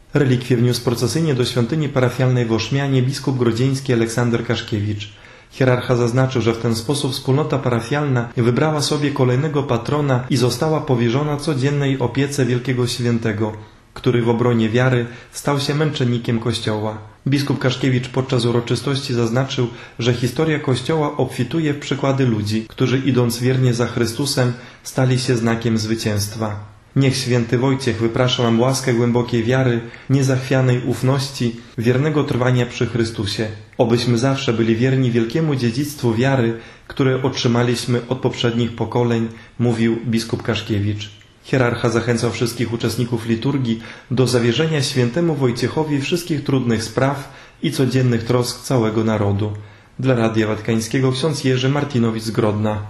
Relikwie wniósł procesyjnie do świątyni parafialnej w Oszmianie biskup grodzieński Aleksander Kaszkiewicz. Hierarcha zaznaczył, że w ten sposób wspólnota parafialna wybrała sobie kolejnego patrona i została powierzona codziennej opiece Wielkiego Świętego, który w obronie wiary stał się męczennikiem Kościoła. Biskup Kaszkiewicz podczas uroczystości zaznaczył, że historia Kościoła obfituje w przykłady ludzi, którzy idąc wiernie za Chrystusem stali się znakiem zwycięstwa. Niech święty Wojciech wyprasza nam łaskę głębokiej wiary, niezachwianej ufności, wiernego trwania przy Chrystusie. Obyśmy zawsze byli wierni wielkiemu dziedzictwu wiary, które otrzymaliśmy od poprzednich pokoleń, mówił biskup Kaszkiewicz. Hierarcha zachęcał wszystkich uczestników liturgii do zawierzenia świętemu Wojciechowi wszystkich trudnych spraw i codziennych trosk całego narodu. Dla Radia Watykańskiego ksiądz Jerzy Martinowicz z Grodna.